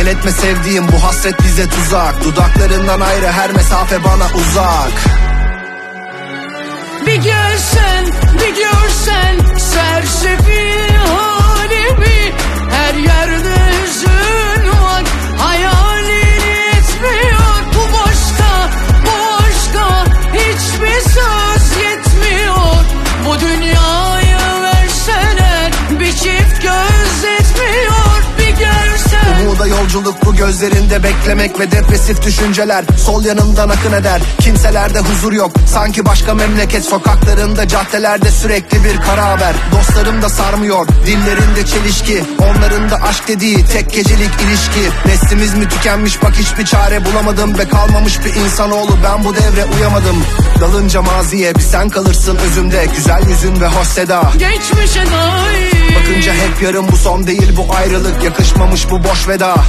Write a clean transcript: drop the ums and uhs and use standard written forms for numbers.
Gel etme sevdiğim, bu hasret bize tuzak. Dudaklarından ayrı, her mesafe bana uzak. Bir görsen, bir görsen sersefil halimi. Her yerde hüzün var, hayalin yetmiyor. Bu başka, bu başka, hiçbir söz yetmiyor. Bu dünyayı verseler bir çift göz etmiyor. Bir görsen. Umuda yolculuk bu gözlerinde, beklemek ve depresif düşünceler sol yanımdan akın eder. Kimselerde huzur yok, sanki başka memleket. Sokaklarında, caddelerde sürekli bir kara haber. Dostlarım da sarmıyor, dillerinde çelişki. Onların da aşk dediği tek gecelik ilişki. Neslimiz mi tükenmiş, bak hiçbir çare bulamadım. Ve kalmamış bir insanoğlu, ben bu devre uyamadım. Dalınca maziye bir sen kalırsın özümde. Güzel yüzün ve hoş seda, Geçmişe dair bakınca hep yarım, bu son değil bu ayrılık. Yakışmamış bu boş veda.